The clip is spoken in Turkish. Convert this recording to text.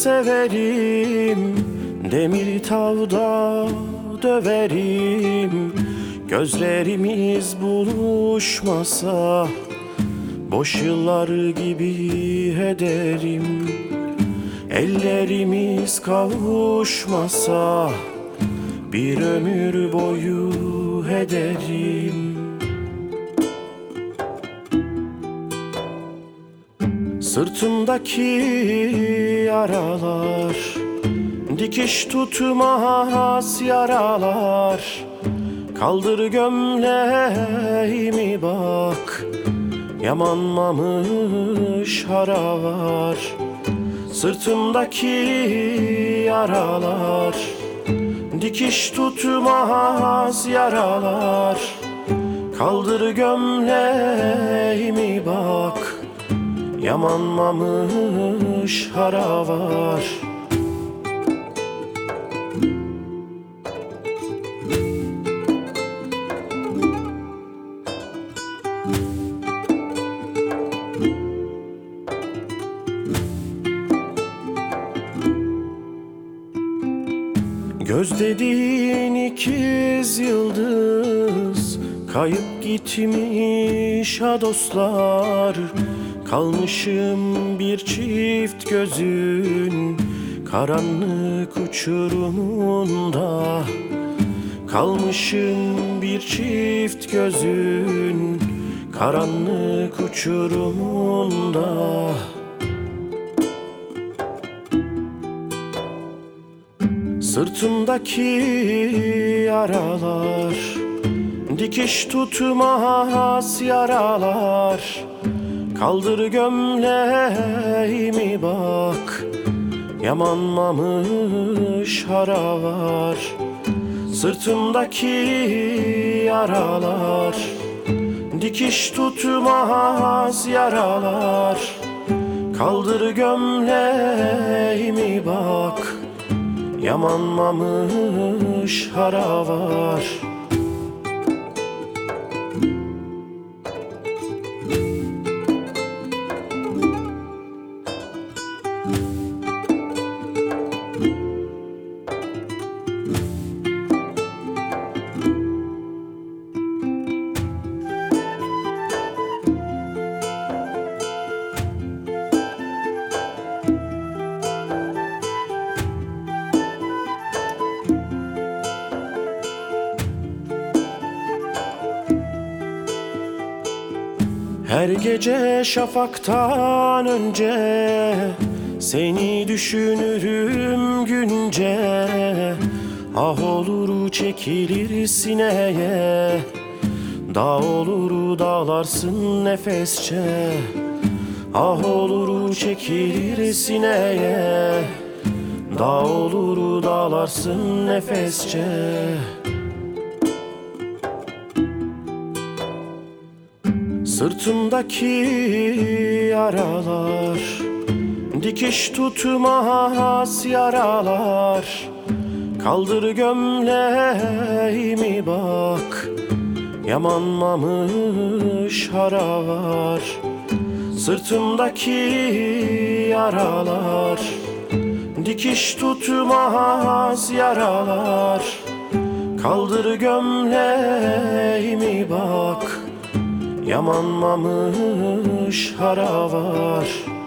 severim, demir tavda döverim. Gözlerimiz buluşmasa boş yıllar gibi ederim. Ellerimiz kavuşmasa bir ömür boyu ederim. Sırtımdaki yaralar dikiş tutmaz yaralar. Kaldır gömleğimi bak, yamanmamış hara var. Sırtımdaki yaralar dikiş tutmaz yaralar. Kaldır gömleğimi bak, yamanmamış hara var. Göz dediğin ikiz yıldız kayıp gitmiş ha dostlar. Kalmışım bir çift gözün karanlık uçurumunda. Kalmışım bir çift gözün karanlık uçurumunda. Sırtımdaki yaralar dikiş tutmaz yaralar. Kaldır gömleğimi bak, yamanmamış hara var. Sırtımdaki yaralar dikiş tutmaz yaralar. Kaldır gömleğimi bak, yamanmamış hara var. Her gece şafaktan önce seni düşünürüm günce. Ah olur çekilir sineye, dağ olur dağlarsın nefesçe. Ah olur çekilir sineye, dağ olur dağlarsın nefesçe. Sırtımdaki yaralar dikiş tutmaz yaralar. Kaldır gömleğimi bak, yamanmamış hara var. Sırtımdaki yaralar dikiş tutmaz yaralar. Kaldır gömleğimi bak, yamanmamış hara var.